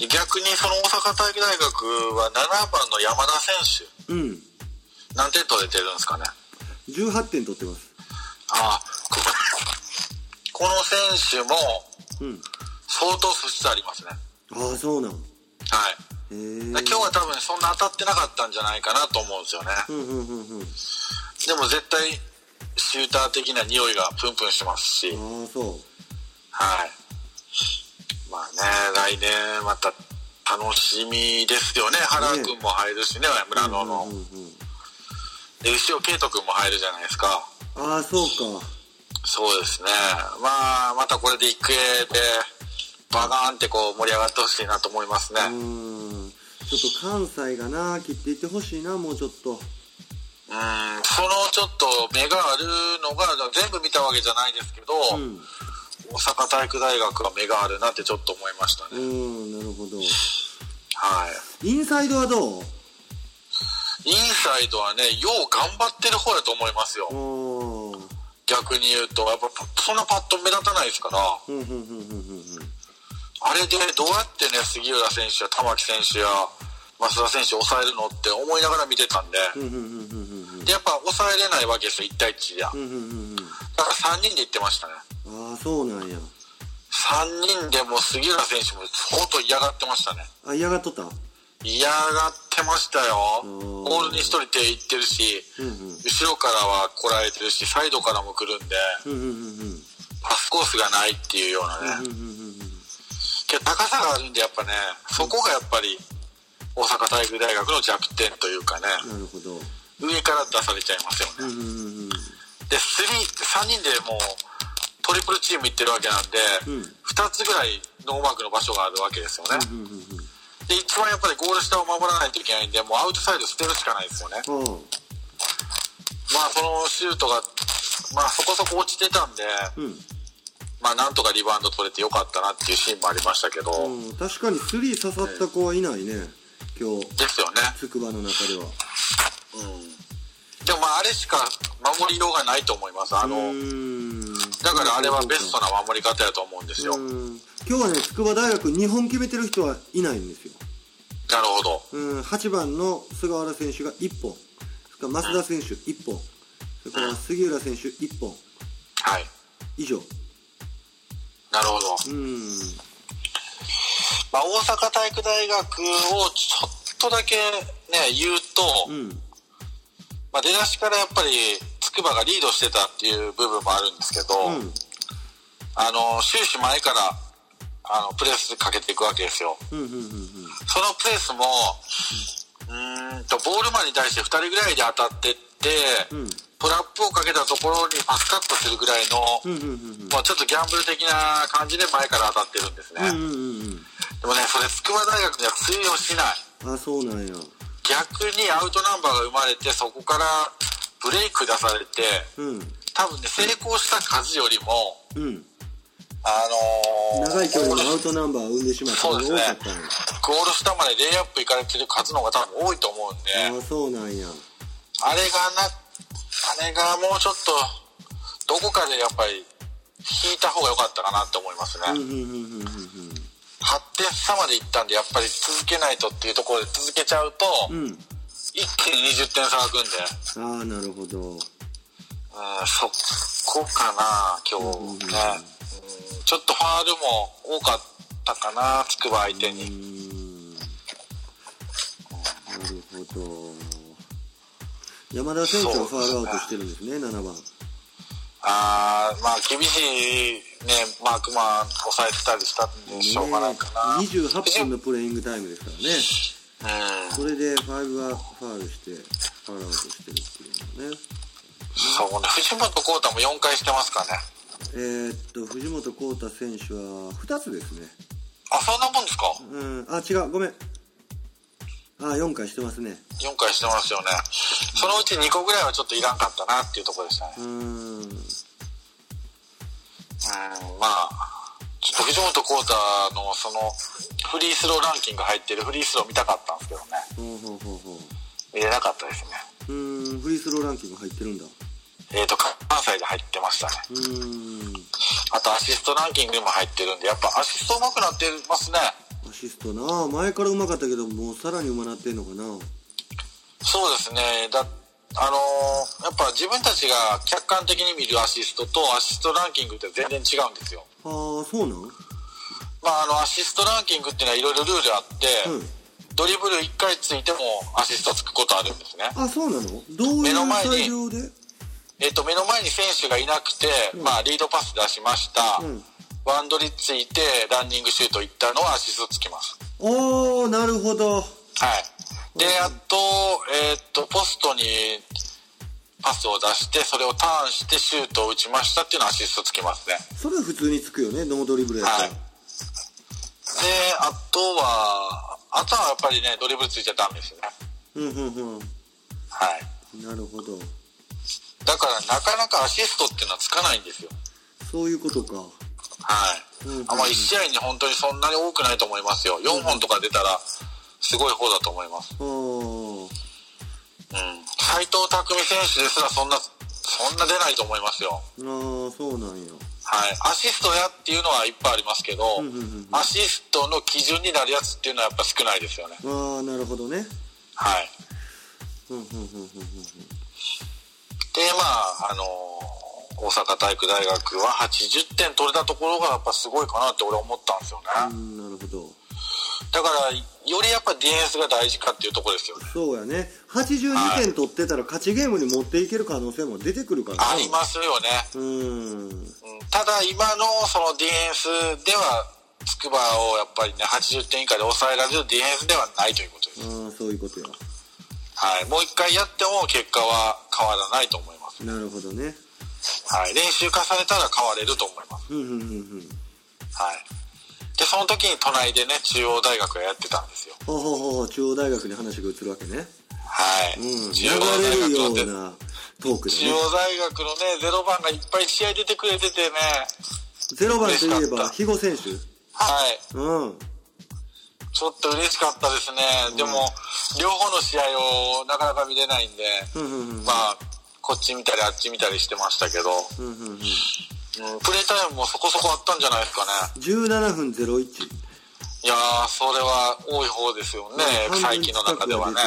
逆にその大阪体育大学は7番の山田選手、何点取れてるんですかね。 18点取ってます。 ああ、この選手も相当素質ありますね。 ああそうなん。 今日は多分そんな当たってなかったんじゃないかなと思うんですよね。でも絶対シューター的な匂いがプンプンしてますし。はい。まあね来年また楽しみですよね。原君も入るしね、村野の。で牛尾圭人君も入るじゃないですか。 ああそうか。 そうですね。まあまたこれで育英でバガーンってこう盛り上がってほしいなと思いますね。 ちょっと関西がな切っていってほしいな、もうちょっと。 そのちょっと目があるのが全部見たわけじゃないですけど、大阪体育大学は目があるなってちょっと思いましたね。 なるほど。 はい。 インサイドはどう？ インサイドはねよう頑張ってる方だと思いますよ。逆に言うとやっぱそんなパッと目立たないですから。あれでどうやってね杉浦選手や玉木選手や増田選手を抑えるのって思いながら見てたんで、でやっぱ抑えれないわけですよ1対1で。だから3人で行ってましたね。 ああそうなんや。 3人でも杉浦選手も相当嫌がってましたね。 あ嫌がっとった？ 嫌がってましたよ。ボールに1人手いってるし、後ろからは来られてるしサイドからも来るんで、パスコースがないっていうようなね。けど高さがあるんでやっぱねそこがやっぱり大阪体育大学の弱点というかね。 なるほど。 上から出されちゃいますよね。で3人でもうトリプルチームいってるわけなんで、2つぐらいノーマークの場所があるわけですよね。で一番やっぱりゴール下を守らないといけないんでもうアウトサイド捨てるしかないですよね。まあそのシュートがまあそこそこ落ちてたんで、まあなんとかリバウンド取れてよかったなっていうシーンもありましたけど、 確かに3刺さった子はいないね、今日ですよね、 筑波の中では。 でもまああれしか守りようがないと思います。だからあれはベストな守り方やと思うんですよ。 今日はね筑波大学2本決めてる人はいないんですよ。 なるほど。 8番の菅原選手が1本、それから増田選手1本、それから杉浦選手1本、以上。 なるほど。まあ、大阪体育大学をちょっとだけね言うと、まあ、出だしからやっぱり筑波がリードしてたっていう部分もあるんですけど、終始前からプレスかけていくわけですよ。そのプレスもボールマンに対して2人ぐらいで当たってって、 トラップをかけたところにパスカットするぐらいの、まあ、ちょっとギャンブル的な感じで前から当たってるんですね。でもね、それ筑波大学には通用しない。 あ、そうなんや。 逆にアウトナンバーが生まれて、そこからブレイク出されて、多分ね、成功した数よりも、 長い距離のアウトナンバーを生んでしまったのが多かったんや。 ゴール下までレイアップ行かれてる数の方が多分多いと思うんで。 あ、そうなんや。 あれがもうちょっとどこかでやっぱり引いた方が良かったかなって思いますね。8点差までいったんで、やっぱり続けないとっていうところで続けちゃうと、一気に20点差がくんで。 ああ、なるほど。 そこかな今日ね。ちょっとファールも多かったかな、筑波相手に。 なるほど。山田選手がファールアウトしてるんですね、7番。 まあ厳しいね、マークマン抑えてたりしたんでしょうがないかな。 28分のプレイングタイムですからね。それで5はファールしてファールアウトしてるっていうのね。 そうね、藤本浩太も4回してますかね。 藤本浩太選手は2つですね。 あ、そんなもんですか。 あ、違う、ごめん。4回してますね。 4回してますよね。そのうち2個ぐらいはちょっといらんかったなっていうところでしたね。まあちょっと藤本浩太のそのフリースローランキング入ってるフリースロー見たかったんですけどね。見れなかったですね。 フリースローランキング入ってるんだ。 関西で入ってましたね。あとアシストランキングにも入ってるんで、やっぱアシスト上手くなってますね。 アシストな、前から上手かったけどもうさらに上手なってんのかな。 そうですね。やっぱ自分たちが客観的に見るアシストとアシストランキングって全然違うんですよ。 そうなん？ アシストランキングっていうのはいろいろルールあって、ドリブル1回ついてもアシストつくことあるんですね。 そうなの？どういう裁量で？ 目の前に選手がいなくて、リードパス出しました。ワンドリついてランニングシュート行ったのはアシストつきます。 なるほど。 で、あと、ポストにパスを出して、それをターンしてシュートを打ちましたっていうのはアシストつきますね。 それは普通につくよね、ノードリブルやったら。で、 あとはやっぱりね、ドリブルついちゃダメですよね。 なるほど。 だからなかなかアシストっていうのはつかないんですよ。 そういうことか。 1試合に本当にそんなに多くないと思いますよ。4本とか出たらすごい方だと思います。斉藤匠選手ですらそんな出ないと思いますよ。 そうなんや。 アシストやっていうのはいっぱいありますけど、アシストの基準になるやつっていうのはやっぱ少ないですよね。 なるほどね。 で、大阪体育大学は80点取れたところがやっぱすごいかなって俺は思ったんですよね。 なるほど。 だからよりやっぱディフェンスが大事かっていうところですよね。 そうやね。82点取ってたら勝ちゲームに持っていける可能性も出てくるからね。 ありますよね。ただ今のそのディフェンスでは筑波をやっぱりね80点以下で抑えられるディフェンスではないということです。 そういうことや。 もう一回やっても結果は変わらないと思います。 なるほどね。 練習重ねたら変われると思います。でその時に隣でね中央大学がやってたんですよ。 中央大学に話が移るわけね。 中央大学の流れるようなトークでね。 中央大学のね0番がいっぱい試合出てくれててね。 0番といえば肥後選手。 ちょっと嬉しかったですね。でも両方の試合をなかなか見れないんで、こっち見たりあっち見たりしてましたけど、プレータイムもそこそこあったんじゃないですかね。 17分01。 いやー、それは多い方ですよね、最近の中ではね。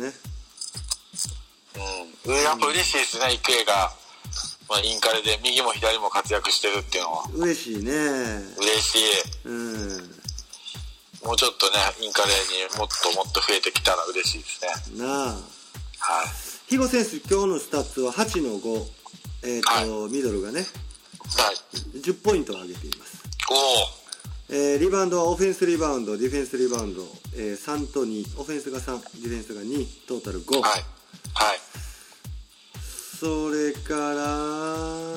やっぱ嬉しいですね、育英が、インカレで右も左も活躍してるっていうのは。 嬉しいね。 嬉しい。もうちょっとね、インカレにもっともっと増えてきたら嬉しいですね。肥後選手、 今日のスタッツは8の5、ミドルがね、10ポイントを上げています。リバウンドはオフェンスリバウンド、ディフェンスリバウンド、3と2、オフェンスが3、ディフェンスが2、トータル5。 それから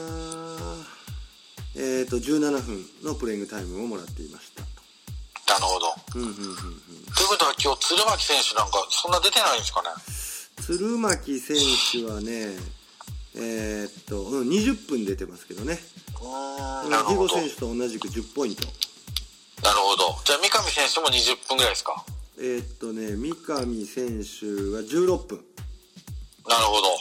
17分のプレイングタイムをもらっていました。 なるほど。ということは今日鶴巻選手なんかそんな出てないんですかね。 鶴巻選手はね20分出てますけどね。肥後選手と同じく10ポイント。 なるほど。じゃあ三上選手も20分ぐらいですか。 三上選手は16分。 なるほど。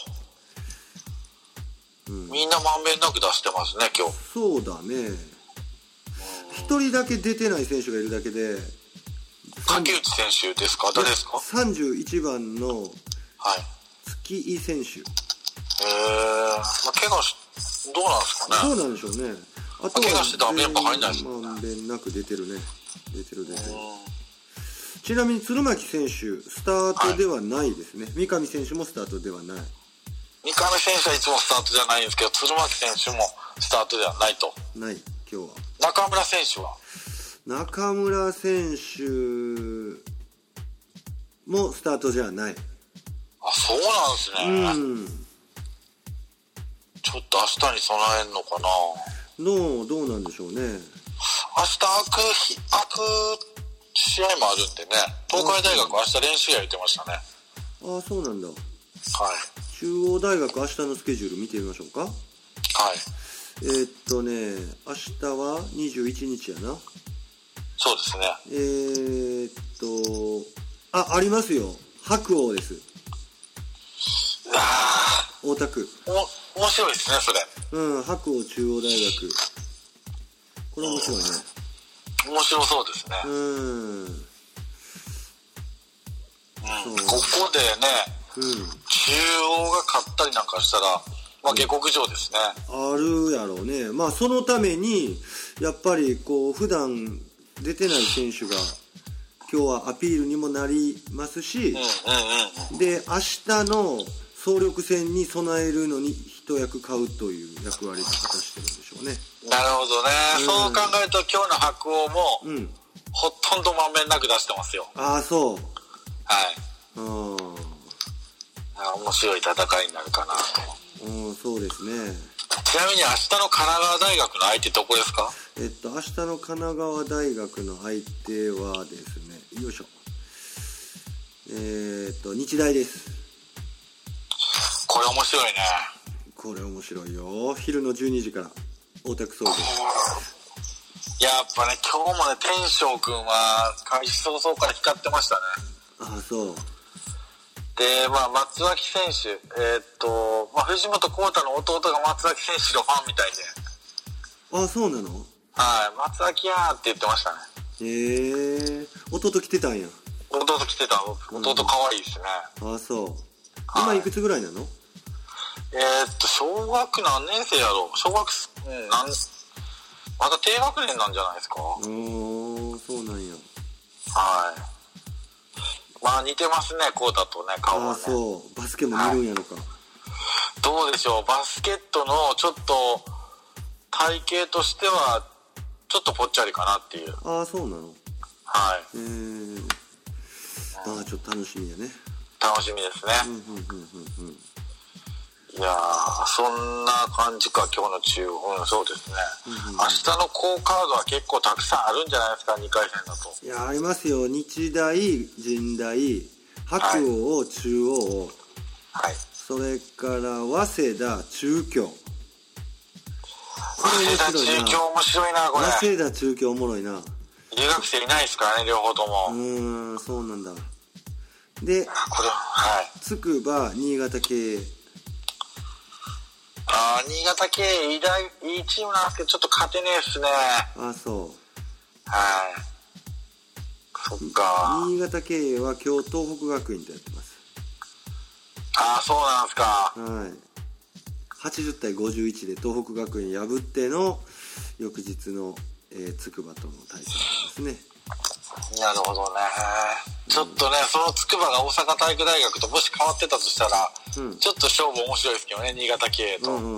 みんなまんべんなく出してますね今日。 そうだね。一人だけ出てない選手がいるだけで。 竹内選手ですか。誰ですか。 31番の月井選手。 怪我どうなんですかね。 そうなんでしょうね。あとは怪我してたらメンバー入んないですもんね。まんべんなく出てるね。出てる。ちなみに鶴巻選手スタートではないですね。三上選手もスタートではない。 三上選手はいつもスタートじゃないんですけど、鶴巻選手もスタートではないと。 ない、今日は。 中村選手は。 中村選手もスタートじゃない。 あ、そうなんですね。ちょっと明日に備えんのかな。 どうなんでしょうね。 明日開く試合もあるんでね。東海大学明日練習や言ってましたね。 あ、そうなんだ。はい。 中央大学明日のスケジュール見てみましょうか。はい。明日は21日やな。 そうですね。 ありますよ。白鴎です。大田区。 面白いですね、それ。 白鴎中央大学。これ面白いね。 面白そうですね。ここでね、中央が勝ったりなんかしたら、下克上ですね。 あるやろうね。まあそのためにやっぱりこう普段出てない選手が今日はアピールにもなりますし、で明日の総力戦に備えるのに一役買うという役割を果たしてるんでしょうね。 なるほどね。そう考えると今日の白鴎も、ほとんどまんべんなく出してますよ。 ああ、そう。 はい。面白い戦いになるかなと。 そうですね。 ちなみに明日の神奈川大学の相手どこですか。 明日の神奈川大学の相手はですね、よいしょ。日大です。 これ面白いね。 これ面白いよ。昼の12時から大田区総合。 やっぱね、今日もね、天翔くんは開始早々から光ってましたね。 ああ、そう。 で、松脇選手、藤本浩太の弟が松脇選手のファンみたいで。 ああ、そうなの。 はい、松脇やーって言ってましたね。 弟来てたんや。 弟来てた。弟可愛いですね。 ああ、そう。今いくつぐらいなの。 小学何年生やろう。小学まだ低学年なんじゃないですか。 そうなんや。 はい。似てますね、コータとね、顔はね。 あ、そう。バスケも見るんやろか。 どうでしょう。バスケットのちょっと体型としてはちょっとぽっちゃりかなっていう。 ああ、そうなの。 はい。 ちょっと楽しみやね。 楽しみですね。いやー、そんな感じか、今日の中央。そうですね。明日の好カードは結構たくさんあるんじゃないですか、2回戦だと。 いや、ありますよ。日大、神大、白鴎、中央。はい。それから早稲田、中京。 早稲田、中京面白いな、これ。 早稲田、中京おもろいな。 留学生いないですからね、両方とも。 そうなんだ。で、筑波、新潟系。 新潟系いいチームなんですけど、ちょっと勝てねえっすね。 あ、そう。 はい。そっか。 新潟系は今日東北学院とやってます。 そうなんですか。 はい。80対51で東北学院破っての翌日の、筑波との対戦ですね。 なるほどね。ちょっとね、その筑波が大阪体育大学ともし変わってたとしたら、ちょっと勝負面白いですけどね、新潟系と。なる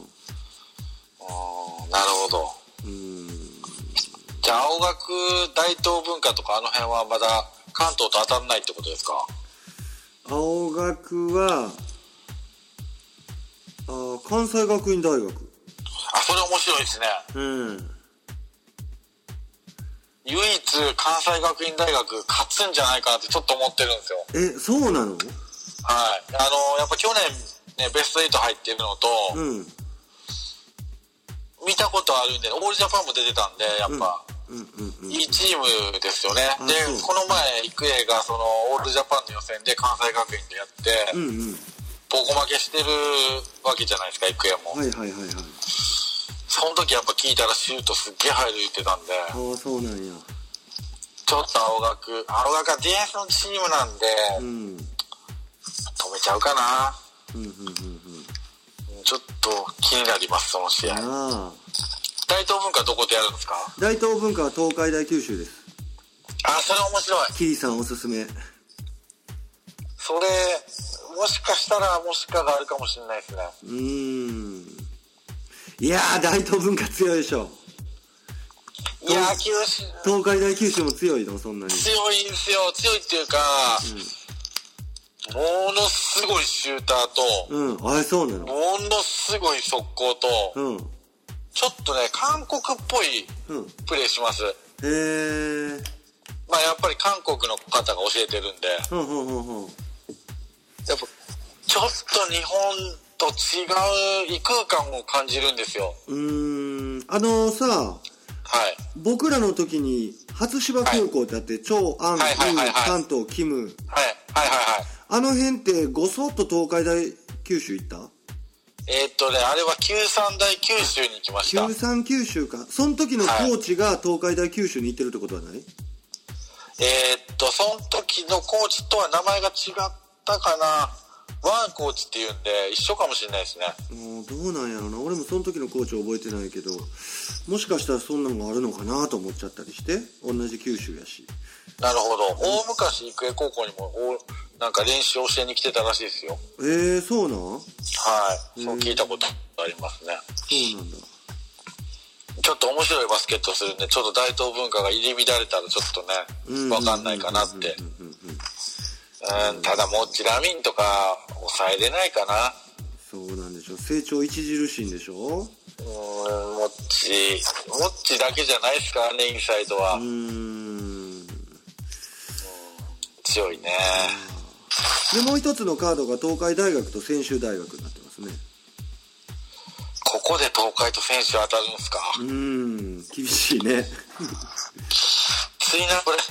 ほど。じゃあ青学、大東文化とかあの辺はまだ関東と当たらないってことですか。 青学は関西学院大学。 それ面白いですね。唯一関西学院大学勝つんじゃないかなってちょっと思ってるんですよ。そうなの？ はい。やっぱ去年ねベスト8入ってるのと、見たことあるんで、オールジャパンも出てたんで、やっぱ、いいチームですよね。で、この前育英がそのオールジャパンの予選で関西学院でやって、ボコ負けしてるわけじゃないですか、育英も。その時やっぱ聞いたらシュートすっげえ入る言ってたんで。 そうなんや。 ちょっと青学はディフェンスのチームなんで、止めちゃうかな。ちょっと気になります、その試合。大東文化どこでやるんですか？ 大東文化は東海大九州です。 それ面白い。 キリさんおすすめ。 それ、もしかしたらもしかがあるかもしれないですね。 いやー、大東文化強いでしょ。 いやー、九州。 東海大九州も強いの、そんなに。 強いんですよ。強いっていうか、ものすごいシューターと、 そうなの？ ものすごい速攻と、ちょっとね、韓国っぽいプレーします。やっぱり韓国の方が教えてるんで、やっぱちょっと日本と違う異空間を感じるんですよ。 僕らの時に初芝高校ってあって、張安、関東、キム、あの辺ってごそっと東海大九州行った？ あれは93大九州に行きました。 93九州か。その時のコーチが東海大九州に行ってるってことはない？ その時のコーチとは名前が違ったかな。ワンコーチっていうんで一緒かもしれないですね。 どうなんやろな。俺もその時のコーチ覚えてないけど、もしかしたらそんなのがあるのかなと思っちゃったりして、同じ九州やし。 なるほど。大昔育英高校にもなんか練習教えに来てたらしいですよ。 そうなん？ はい。そう聞いたことありますね。 そうなんだ。 ちょっと面白いバスケットするんで、ちょっと大東文化が入り乱れたらちょっとね、わかんないかなって。ただモッチラミンとか抑えれないかな。 そうなんでしょう。成長著しいんでしょう。 モッチだけじゃないですからね、インサイドは。強いね。 で、もう一つのカードが東海大学と専修大学になってますね。 ここで東海と専修当たるんですか？ 厳しいね。 きついな、これ。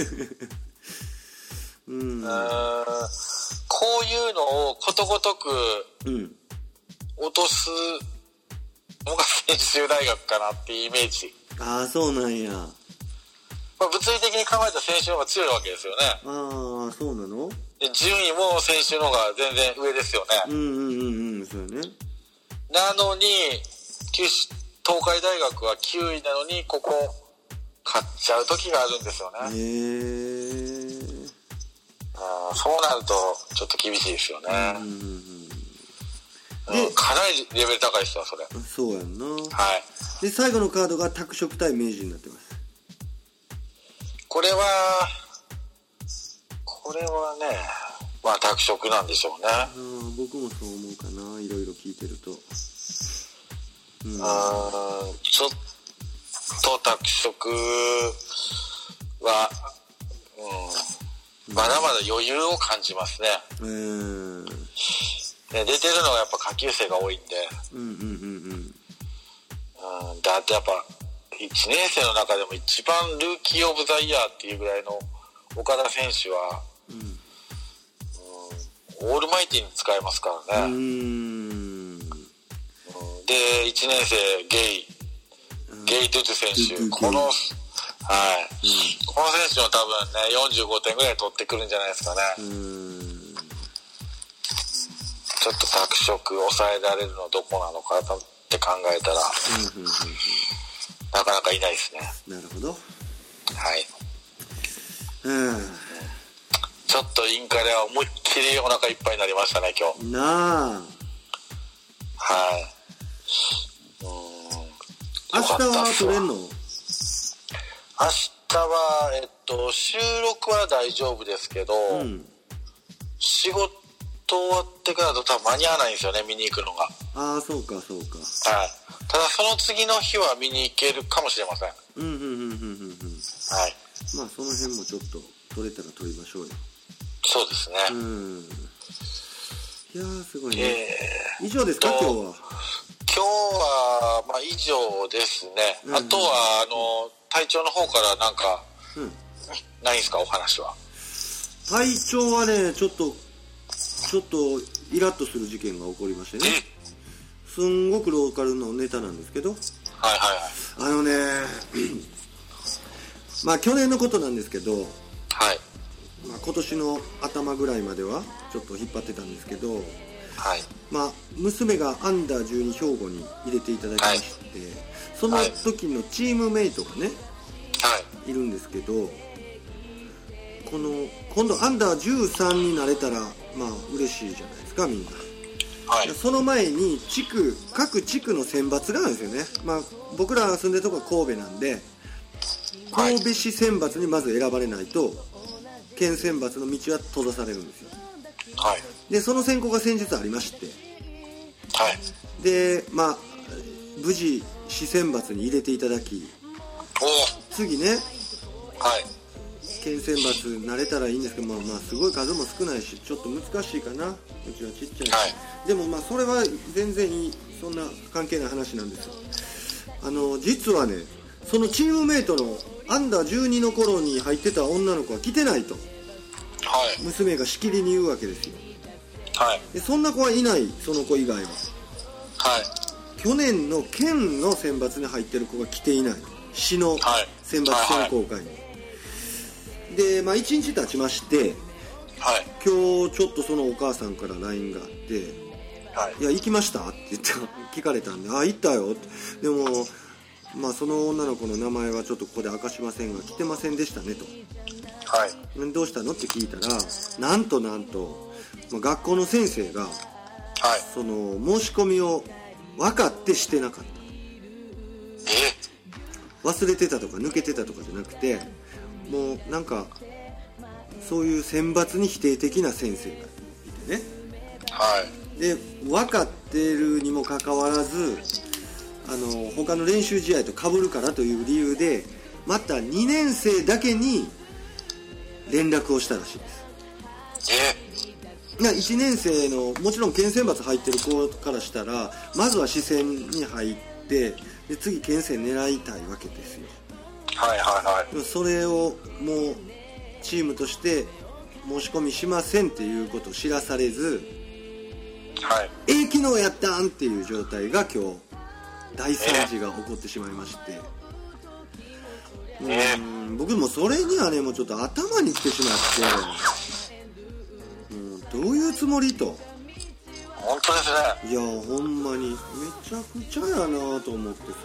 こういうのをことごとく落とすのが専修大学かなっていうイメージ。 そうなんや。 物理的に考えたら専修の方が強いわけですよね。 そうなの？ で順位も専修の方が全然上ですよね。 そうよね。 なのに東海大学は9位なのにここ勝っちゃう時があるんですよね。そうなるとちょっと厳しいですよね。かなりレベル高いですよ、それ。 そうやんな。で、最後のカードが拓殖対明治になってます。 これはね、拓殖なんでしょうね。 僕もそう思うかな、いろいろ聞いてると。 ちょっと拓殖は、まだまだ余裕を感じますね。出てるのがやっぱ下級生が多いんで。だってやっぱ1年生の中でも一番ルーキーオブザイヤーっていうぐらいの岡田選手は、オールマイティに使えますからね。で、1年生ゲイドゥトゥ選手、この選手は多分ね45点ぐらい取ってくるんじゃないですかね。ちょっと拓殖抑えられるのどこなのかって考えたら、なかなかいないですね。 なるほど。 ちょっとインカレは思いっきりお腹いっぱいになりましたね、今日。 明日は取れんの？ 明日は収録は大丈夫ですけど、仕事ト終わってからだと多分間に合わないんですよね、見に行くのが。 ああ、そうかそうか。 はい。ただその次の日は見に行けるかもしれません。はい。 まあその辺もちょっと取れたら取りましょうよ。 そうですね。 いやーすごいね。以上ですか、今日は。 今日はまあ以上ですね。あとは隊長の方からなんか、ないですか、お話は。 隊長はね、ちょっとイラッとする事件が起こりましてね。すんごくローカルのネタなんですけど、まあ去年のことなんですけど、まあ、今年の頭ぐらいまではちょっと引っ張ってたんですけど、まあ娘がアンダー12兵庫に入れていただきまして、その時のチームメイトがね、いるんですけど、今度アンダー13になれたらまあ嬉しいじゃないですか、みんな。その前に各地区の選抜があるんですよね。まあ僕ら住んでるとこは神戸なんで、神戸市選抜にまず選ばれないと県選抜の道は閉ざされるんですよ。でその選考が先日ありまして、でまあ無事市選抜に入れていただき、次ね、県選抜慣れたらいいんですけど、まあすごい数も少ないしちょっと難しいかな、うちはちっちゃいし、でもまあそれは全然いい、そんな関係ない話なんですよ。実はね、そのチームメイトのアンダー12の頃に入ってた女の子は来てないと、娘がしきりに言うわけですよ。でそんな子はいない、その子以外は。去年の県の選抜に入ってる子が来ていない、市の選抜選考会に。でまあ1日経ちまして、今日ちょっとそのお母さんから LINE があって、いや行きましたって言って聞かれたんで、あ行ったよって。でもまあその女の子の名前はちょっとここで明かしませんが来てませんでしたねと。どうしたのって聞いたら、なんと、まあ、学校の先生が、その申し込みを分かってしてなかった。忘れてたとか抜けてたとかじゃなくて、もうなんかそういう選抜に否定的な先生がいてね、で分かってるにもかかわらず他の練習試合と被るからという理由でまた2年生だけに連絡をしたらしいです。1年生のもちろん県選抜入ってる子からしたらまずは市選に入ってで次県選狙いたいわけですよ。それをもうチームとして申し込みしませんっていうことを知らされず、昨日やったんっていう状態が今日大惨事が起こってしまいまして、僕もそれにはねもうちょっと頭にきてしまって、どういうつもりと。 本当ですね。 いやほんまにめちゃくちゃやなと思ってさ、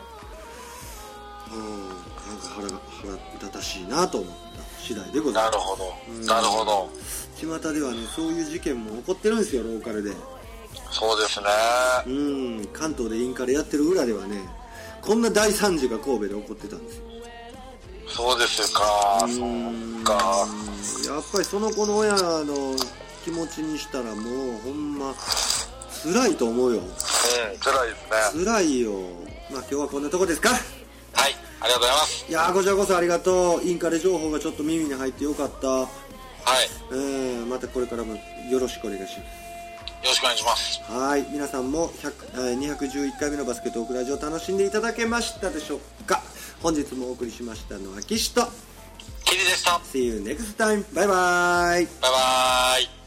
なんか腹立たしいなと思った次第でございます。 なるほど。 巷ではねそういう事件も起こってるんですよ、ローカルで。 そうですね。 関東でインカレやってる裏ではねこんな大惨事が神戸で起こってたんですよ。 そうですか。 そうか。やっぱりその子の親の気持ちにしたらもうほんま辛いと思うよ。 辛いですね。辛いよ。まあ今日はこんなとこですか。 ありがとうございます。 いやこちらこそありがとう。インカレ情報がちょっと耳に入ってよかった。またこれからもよろしくお願いします。 よろしくお願いします。 皆さんも211回目のバスケットオークラジオ楽しんでいただけましたでしょうか。本日もお送りしましたのは岸とキリでした。 See you next time. バイバイ。 バイバイ。